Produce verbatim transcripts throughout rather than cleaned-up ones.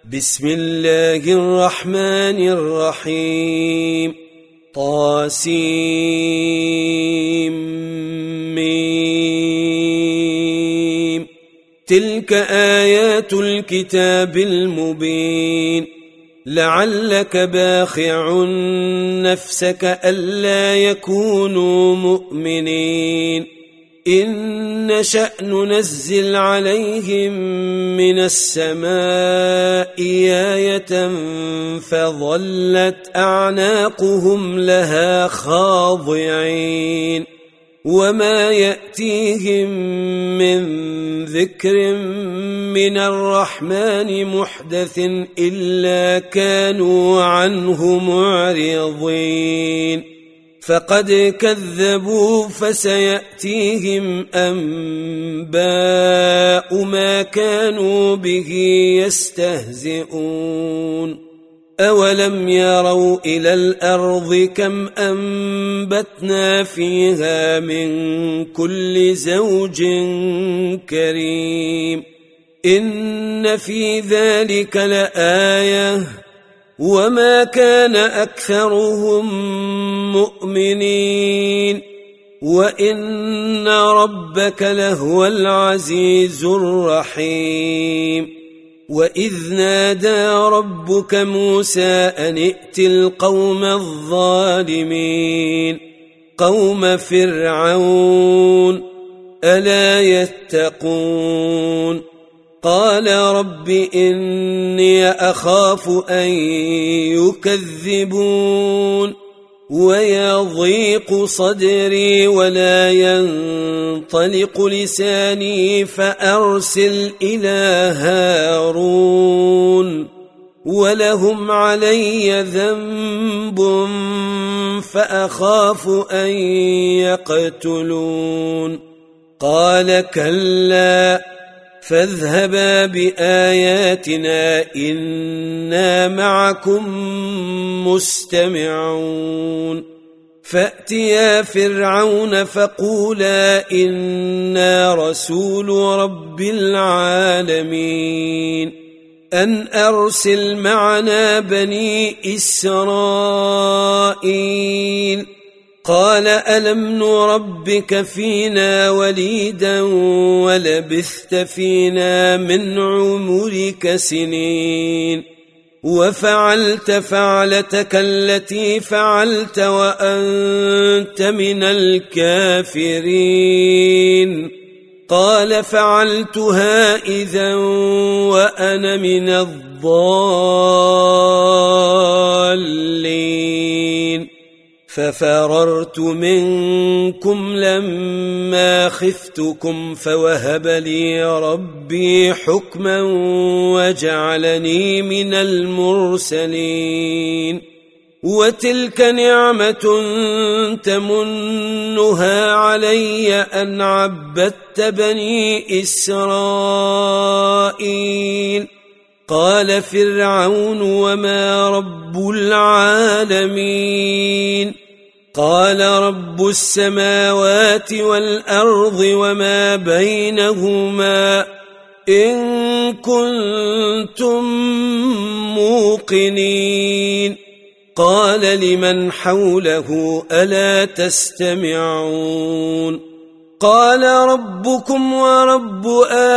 بسم الله الرحمن الرحيم. طاسيم. تلك آيات الكتاب المبين. لعلك باخع نفسك ألا يكونوا مؤمنين إن نشأ ننزل عليهم من السماء آية فظلت أعناقهم لها خاضعين وما يأتيهم من ذكر من الرحمن محدث إلا كانوا عنه معرضين فقد كذبوا فسيأتيهم أنباء ما كانوا به يستهزئون أولم يروا إلى الأرض كم أنبتنا فيها من كل زوج كريم إن في ذلك لآية وما كان أكثرهم مؤمنين وإن ربك لهو العزيز الرحيم وإذ نادى ربك موسى أن ائت القوم الظالمين قوم فرعون ألا يتقون قال رب إني أخاف أن يكذبون ويضيق صدري ولا ينطلق لساني فأرسل إلى هارون ولهم علي ذنب فأخاف أن يقتلون قال كلا فاذهبا بآياتنا إنا معكم مستمعون فأتيا فرعون فقولا إنا رسول رب العالمين أن أرسل معنا بني إسرائيل قال ألم نربك فينا وليدا ولبثت فينا من عمرك سنين وفعلت فعلتك التي فعلت وأنت من الكافرين قال فعلتها إذا وأنا من الضالين ففررت منكم لما خفتكم فوهب لي ربي حكما وجعلني من المرسلين وتلك نعمة تمنها علي أن عبدت بني إسرائيل قال فرعون وما رب العالمين قال رب السماوات والأرض وما بينهما إن كنتم موقنين قال لمن حوله ألا تستمعون قال ربكم ورب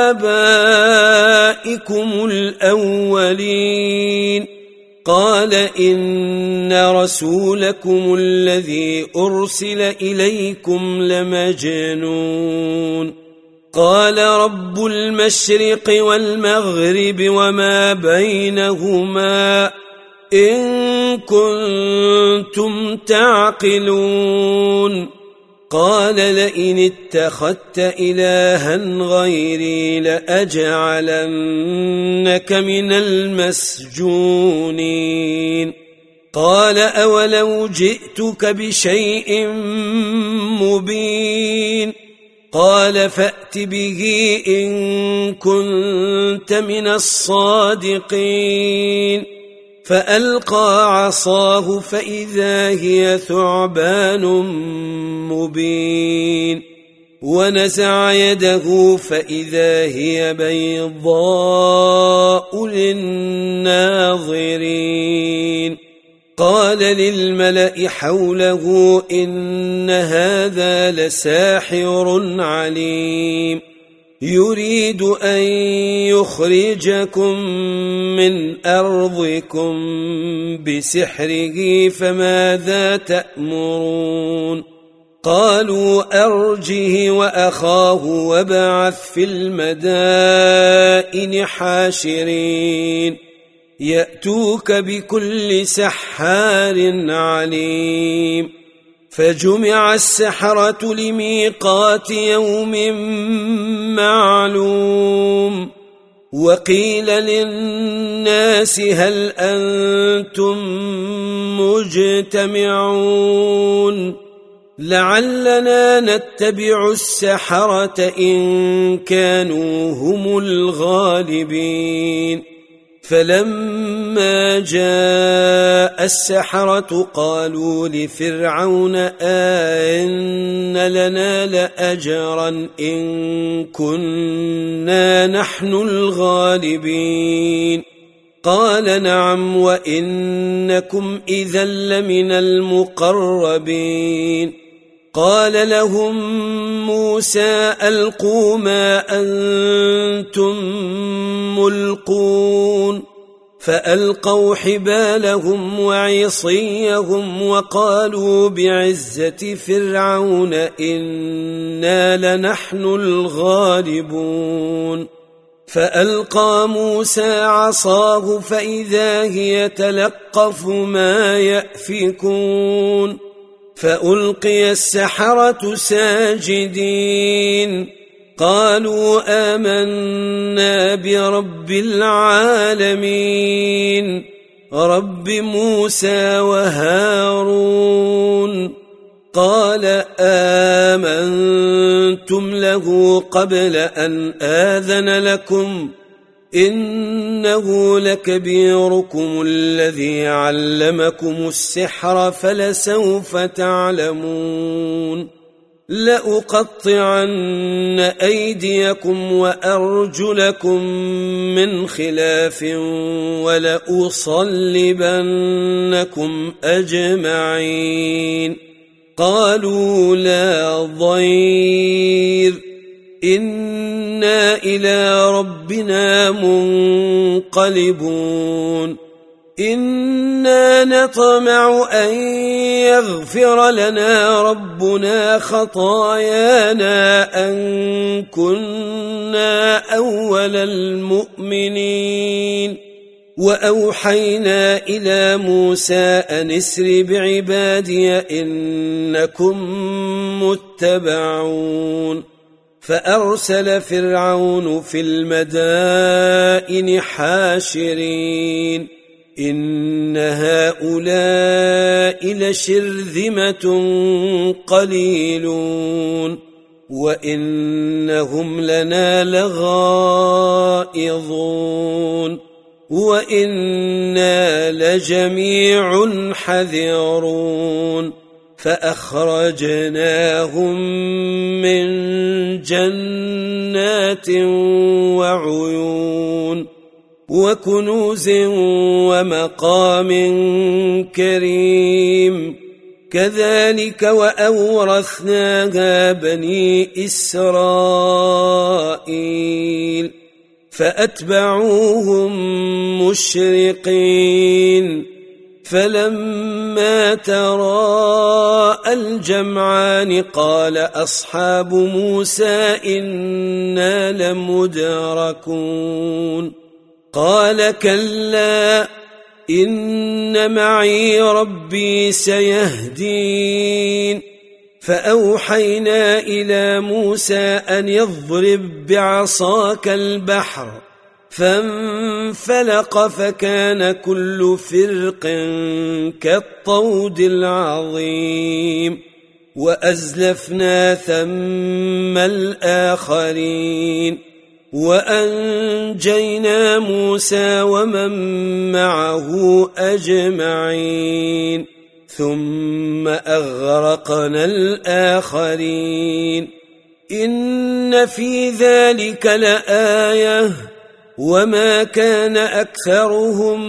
آبائكم الأولين قال إن رسولكم الذي أرسل إليكم لمجنون قال رب المشرق والمغرب وما بينهما إن كنتم تعقلون قال لئن اتخذت إلها غيري لأجعلنك من المسجونين قال أولو جئتك بشيء مبين قال فأت به إن كنت من الصادقين فألقى عصاه فإذا هي ثعبان مبين ونزع يده فإذا هي بيضاء للناظرين قال للملأ حوله إن هذا لساحر عليم يريد أن يخرجكم من أرضكم بسحره فماذا تأمرون قالوا أرجه وأخاه وابعث في المدائن حاشرين يأتوك بكل سحار عليم فجمع السحرة لميقات يوم معلوم وقيل للناس هل أنتم مجتمعون لعلنا نتبع السحرة إن كانوا هم الغالبين فلما جاء السحرة قالوا لفرعون أئن لنا لأجرا إن كنا نحن الغالبين قال نعم وإنكم إذا لمن المقربين قال لهم موسى ألقوا ما أنتم ملقون فألقوا حبالهم وعصيهم وقالوا بعزة فرعون إنا لنحن الغالبون فألقى موسى عصاه فإذا هي تلقف ما يأفكون فألقي السحرة ساجدين قالوا آمنا برب العالمين رب موسى وهارون قال آمنتم له قبل أن آذن لكم إنه لكبيركم الذي علمكم السحر فلسوف تعلمون لأقطعن أيديكم وأرجلكم من خلاف ولأصلبنكم أجمعين قالوا لا ضير إنا إلى ربنا منقلبون إنا نطمع أن يغفر لنا ربنا خطايانا أن كنا أول المؤمنين وأوحينا إلى موسى أن اسر بعبادي إنكم متبعون فأرسل فرعون في المدائن حاشرين إن هؤلاء لشرذمة قليلون وإنهم لنا لغائظون وإنا لجميع حذرون فأخرجناهم من جنات وعيون وكنوز ومقام كريم كذلك وأورثناها بني إسرائيل فأتبعوهم مشرقين فلما تراءى الجمعان قال أصحاب موسى إنا لمدركون قال كلا إن معي ربي سيهدين فأوحينا إلى موسى أن يضرب بعصاك البحر فانفلق فكان كل فرق كالطود العظيم وأزلفنا ثم الآخرين وأنجينا موسى ومن معه أجمعين ثم أغرقنا الآخرين إن في ذلك لآية وما كان أكثرهم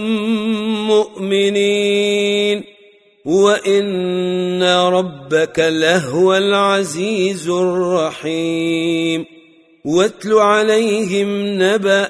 مؤمنين وإن ربك لهو العزيز الرحيم واتل عليهم نبأ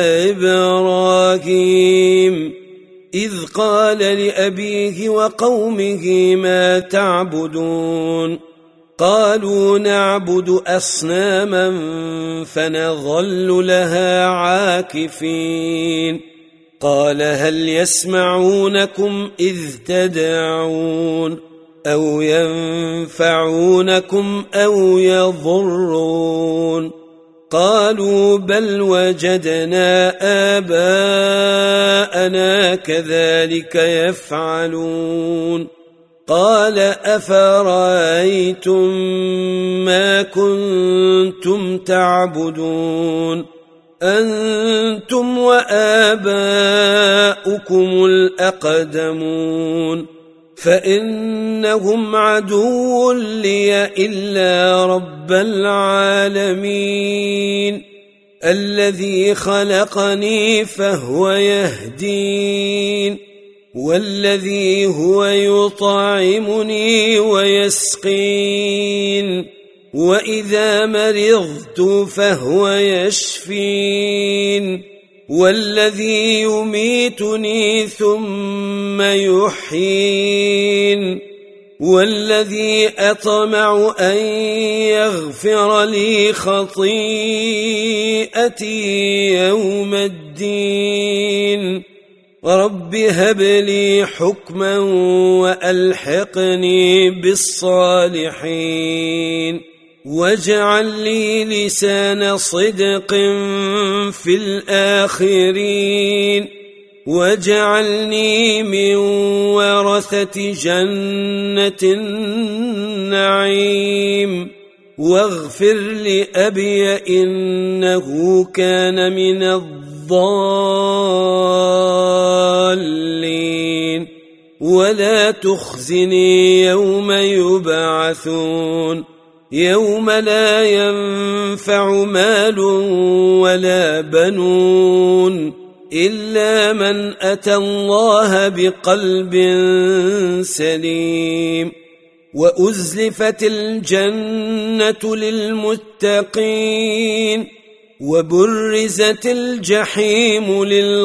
إبراهيم إذ قال لأبيه وقومه ما تعبدون قالوا نعبد أصناما فنظل لها عاكفين قال هل يسمعونكم إذ تدعون أو ينفعونكم أو يضرون قالوا بل وجدنا آباءنا كذلك يفعلون قال أفرأيتم ما كنتم تعبدون أنتم وآباؤكم الأقدمون فإنهم عدو لي إلا رب العالمين الذي خلقني فهو يهدين والذي هو يطعمني ويسقين وإذا مرضت فهو يشفين والذي يميتني ثم يحيين والذي أطمع أن يغفر لي خطيئتي يوم الدين رب هب لي حكما وألحقني بالصالحين واجعل لي لسان صدق في الآخرين واجعلني من ورثة جنة النعيم واغفر لأبي إنه كان من الضالين ولا تخزني يوم يبعثون يوم لا ينفع مال ولا بنون إلا من أتى الله بقلب سليم وأزلفت الجنة للمتقين وبرزت الجحيم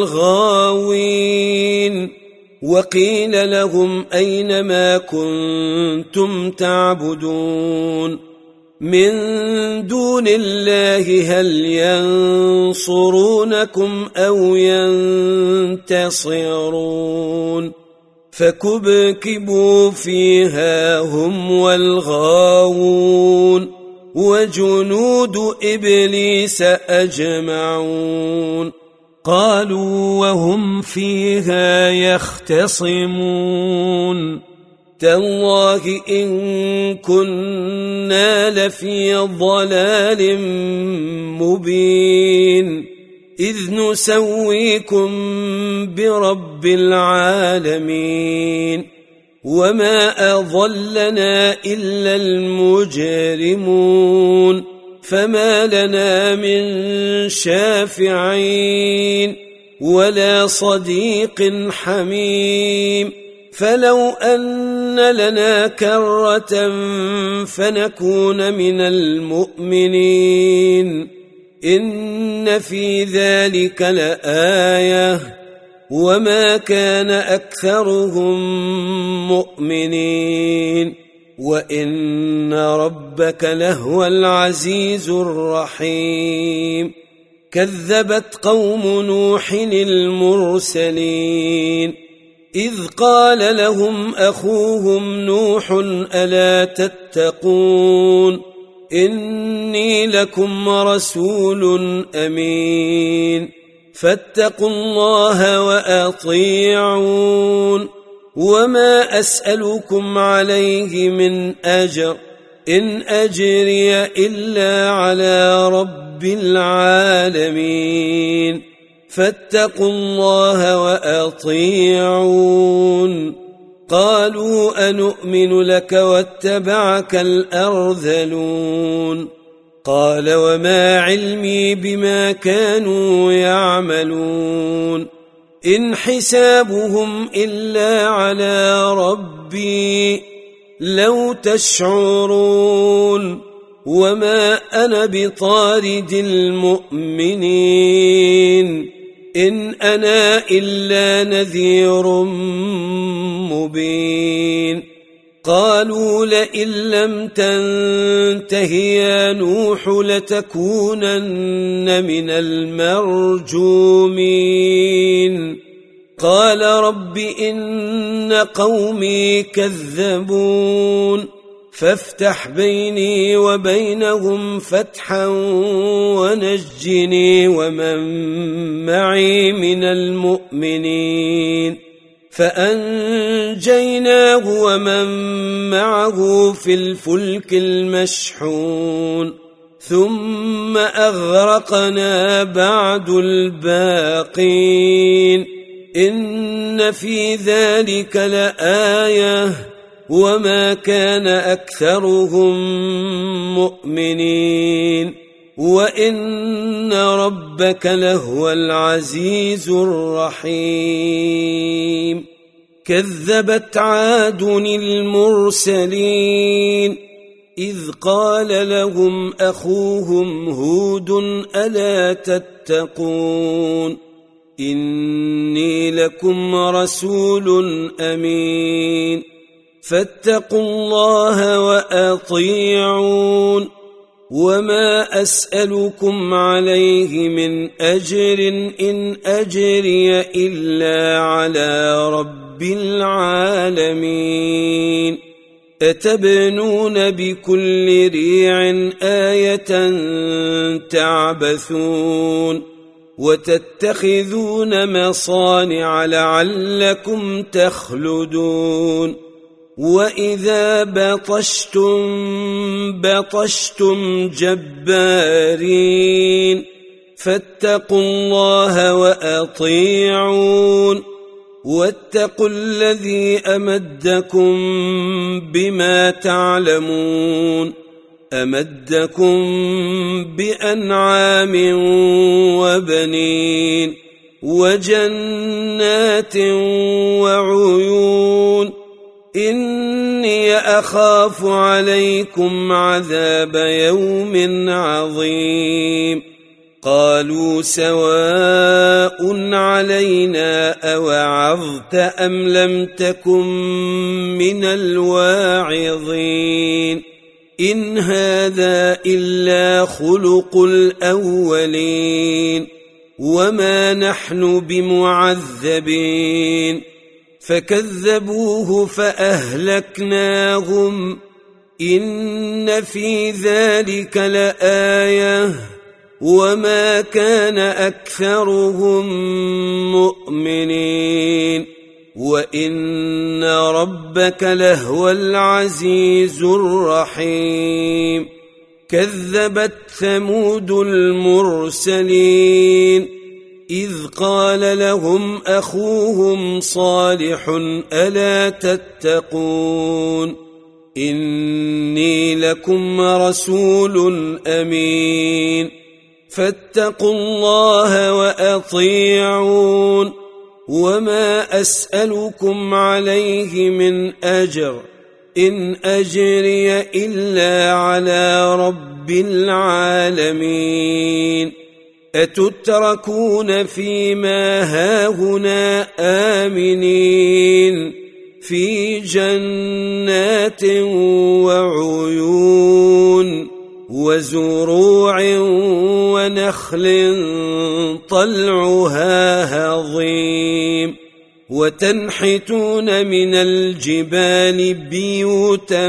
للغاوين وقيل لهم أين ما كنتم تعبدون من دون الله هل ينصرونكم أو ينتصرون فكبكبوا فيها هم والغاوون وجنود إبليس أجمعون قالوا وهم فيها يختصمون تالله إن كنا لفي ضلال مبين إذ نسويكم برب العالمين وما أضلنا إلا المجرمون فما لنا من شافعين ولا صديق حميم فلو أن لنا كرة فنكون من المؤمنين إن في ذلك لآية وما كان أكثرهم مؤمنين وإن ربك لهو العزيز الرحيم كذبت قوم نوح المرسلين إذ قال لهم أخوهم نوح ألا تتقون إني لكم رسول أمين فاتقوا الله وأطيعون وما أسألكم عليه من أجر إن أجري إلا على رب العالمين فاتقوا الله وأطيعون قالوا أنؤمن لك واتبعك الأرذلون قال وما علمي بما كانوا يعملون إن حسابهم إلا على ربي لو تشعرون وما أنا بطارد المؤمنين إن أنا إلا نذير مبين قالوا لئن لم تنته يا نوح لتكونن من المرجومين قال رب إن قومي كذبون فافتح بيني وبينهم فتحا ونجني ومن معي من المؤمنين فأنجيناه ومن معه في الفلك المشحون ثم أغرقنا بعد الباقين إن في ذلك لآية وما كان أكثرهم مؤمنين وإن ربك لهو العزيز الرحيم كذبت عاد المرسلين إذ قال لهم أخوهم هود ألا تتقون إني لكم رسول أمين فاتقوا الله وأطيعون وما أسألكم عليه من أجر إن أجري إلا على رب العالمين أتبنون بكل ريع آية تعبثون وتتخذون مصانع لعلكم تخلدون وإذا بطشتم بطشتم جبارين فاتقوا الله وأطيعون واتقوا الذي أمدكم بما تعلمون أمدكم بأنعام وبنين وجنات وعيون إني أخاف عليكم عذاب يوم عظيم قالوا سواء علينا أوعظت أم لم تكن من الواعظين إن هذا إلا خلق الأولين وما نحن بمعذبين فكذبوه فأهلكناهم إن في ذلك لآية وما كان أكثرهم مؤمنين وإن ربك لهو العزيز الرحيم كذبت ثمود المرسلين إذ قال لهم أخوهم صالح ألا تتقون إني لكم رسول أمين فاتقوا الله وأطيعون وما أسألكم عليه من أجر إن أجري إلا على رب العالمين أتتركون فيما هاهنا آمنين في جنات وعيون وزروع ونخل طلعها هضيم وتنحتون من الجبال بيوتا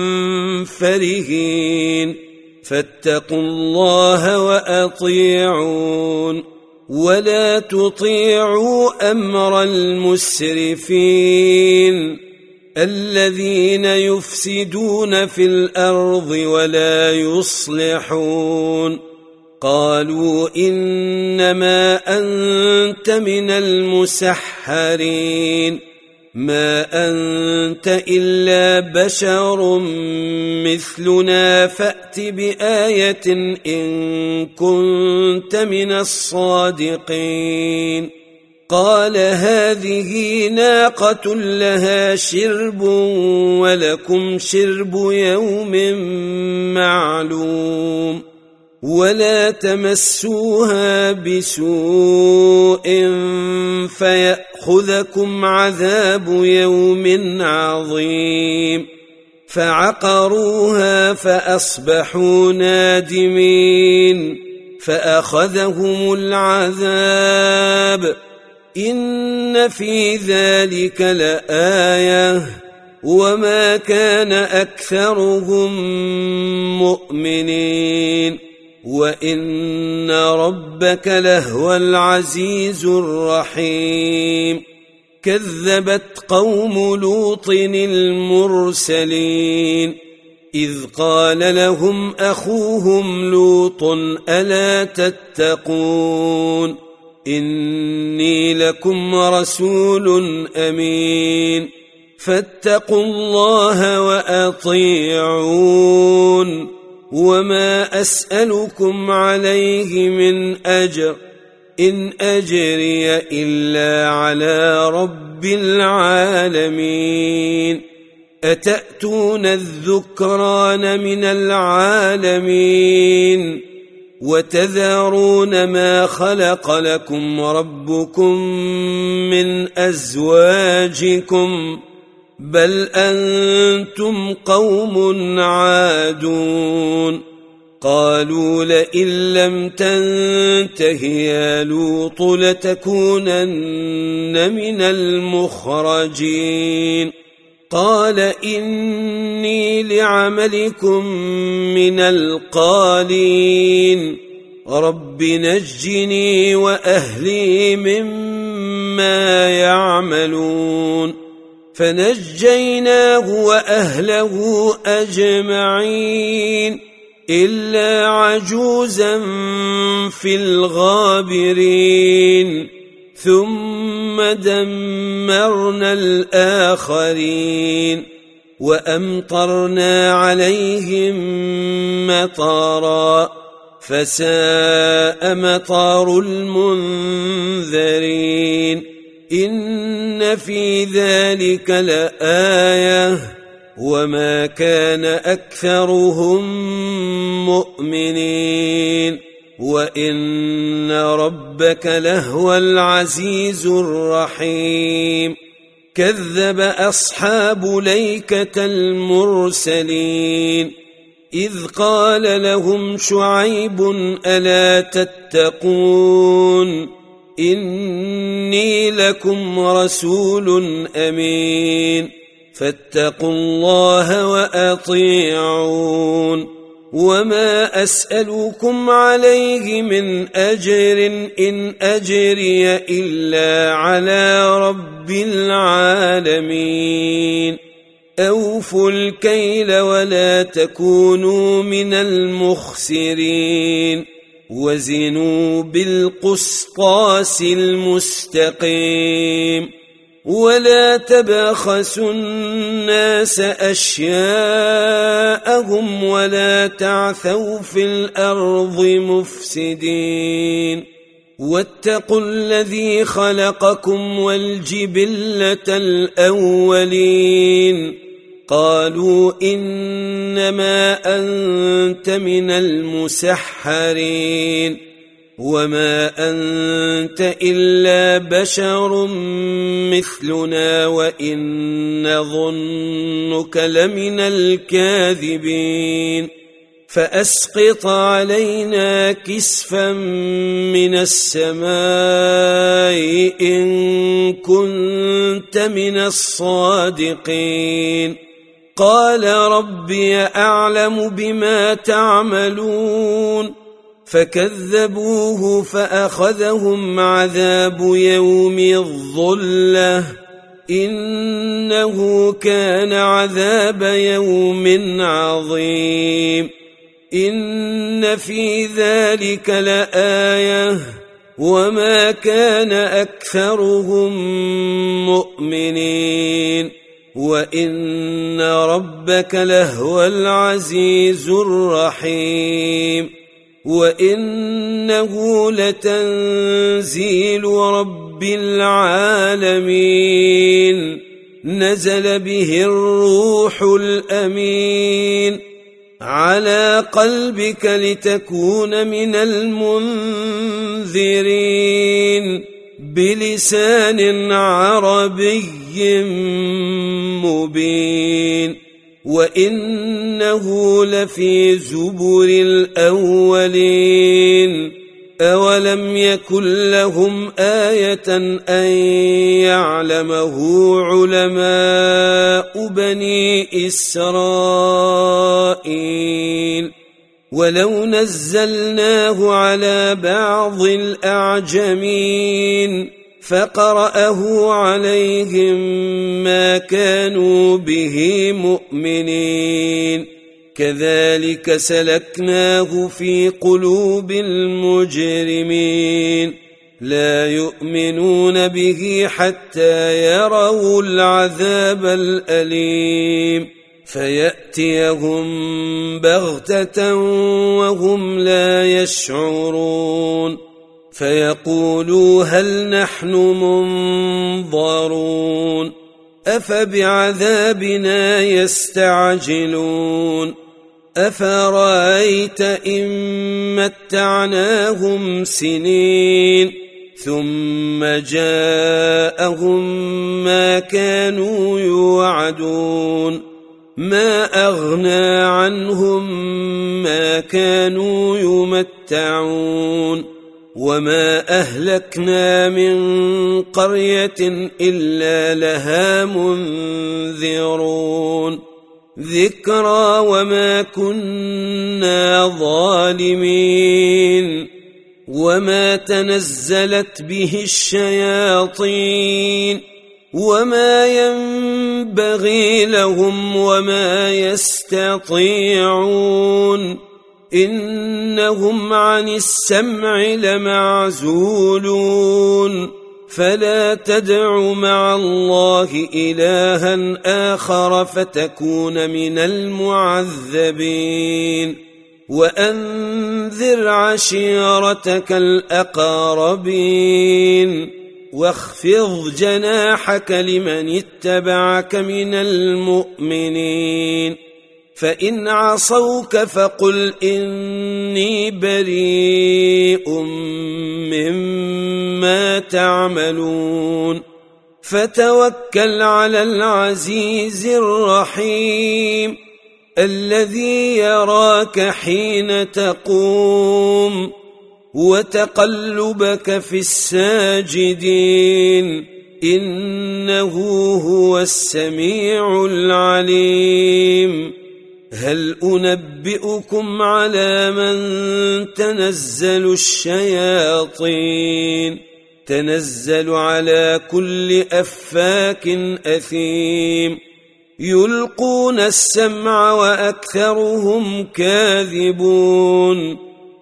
فرهين فاتقوا الله وأطيعون ولا تطيعوا أمر المسرفين الذين يفسدون في الأرض ولا يصلحون قالوا إنما أنت من المسحرين ما أنت إلا بشر مثلنا فأت بآية إن كنت من الصادقين قال هذه ناقة لها شرب ولكم شرب يوم معلوم ولا تمسوها بسوء فيأخذكم عذاب يوم عظيم فعقروها فأصبحوا نادمين فأخذهم العذاب إن في ذلك لآية وما كان أكثرهم مؤمنين وإن ربك لهو العزيز الرحيم كذبت قوم لوط المرسلين إذ قال لهم أخوهم لوط ألا تتقون إني لكم رسول أمين فاتقوا الله وأطيعون وما أسألكم عليه من أجر إن أجري إلا على رب العالمين أتأتون الذكران من العالمين وتذرون ما خلق لكم ربكم من أزواجكم بل أنتم قوم عادون قالوا لئن لم تنته يا لوط لتكونن من المخرجين قال إني لعملكم من القالين رب نجني وأهلي مما يعملون فنجيناه وأهله أجمعين إلا عجوزا في الغابرين ثم دمرنا الآخرين وأمطرنا عليهم مطرا فساء مطر المنذرين إن في ذلك لآية وما كان أكثرهم مؤمنين وإن ربك لهو العزيز الرحيم كذب أصحاب ليكة المرسلين إذ قال لهم شعيب ألا تتقون إني لكم رسول أمين فاتقوا الله وأطيعون وما أسألكم عليه من أجر إن أجري إلا على رب العالمين أوفوا الكيل ولا تكونوا من المخسرين وزنوا بالقسطاس المستقيم ولا تبخسوا الناس أشياءهم ولا تعثوا في الأرض مفسدين واتقوا الذي خلقكم والجبلة الأولين قالوا إنما أنت من المسحرين وما أنت إلا بشر مثلنا وإن نظنك لمن الكاذبين فأسقط علينا كسفا من السماء إن كنت من الصادقين قال ربي أعلم بما تعملون فكذبوه فأخذهم عذاب يوم الظلة إنه كان عذاب يوم عظيم إن في ذلك لآية وما كان أكثرهم مؤمنين وإن ربك لهو العزيز الرحيم وإنه لتنزيل رب العالمين نزل به الروح الأمين على قلبك لتكون من المنذرين بلسان عربي مبين وإنه لفي زبر الأولين أولم يكن لهم آية أن يعلمه علماء بني إسرائيل ولو نزلناه على بعض الأعجمين فقرأه عليهم ما كانوا به مؤمنين كذلك سلكناه في قلوب المجرمين لا يؤمنون به حتى يروا العذاب الأليم فيأتيهم بغتة وهم لا يشعرون فيقولوا هل نحن منظرون أفبعذابنا يستعجلون أفرأيت إن متعناهم سنين ثم جاءهم ما كانوا يوعدون ما أغنى عنهم ما كانوا يمتعون وما أهلكنا من قرية إلا لها منذرون ذكرى وما كنا ظالمين وما تنزلت به الشياطين وما ينبغي لهم وما يستطيعون إنهم عن السمع لمعزولون فلا تدع مع الله إلها آخر فتكون من المعذبين وأنذر عشيرتك الأقربين واخفض جناحك لمن اتبعك من المؤمنين فإن عصوك فقل إني بريء مما تعملون فتوكل على العزيز الرحيم الذي يراك حين تقوم وتقلبك في الساجدين إنه هو السميع العليم هل أنبئكم على من تنزل الشياطين تنزل على كل أفاك أثيم يلقون السمع وأكثرهم كاذبون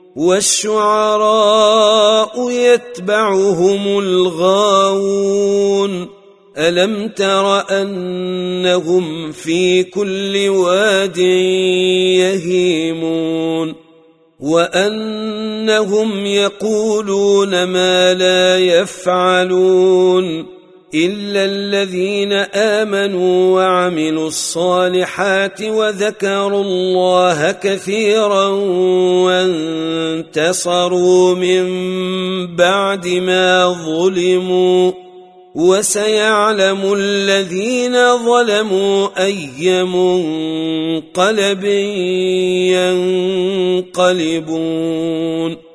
والشعراء يتبعهم الغاوون ألم تر أنهم في كل واد يهيمون وأنهم يقولون ما لا يفعلون إلا الذين آمنوا وعملوا الصالحات وذكروا الله كثيرا وانتصروا من بعد ما ظلموا وسيعلم الذين ظلموا أي منقلب ينقلبون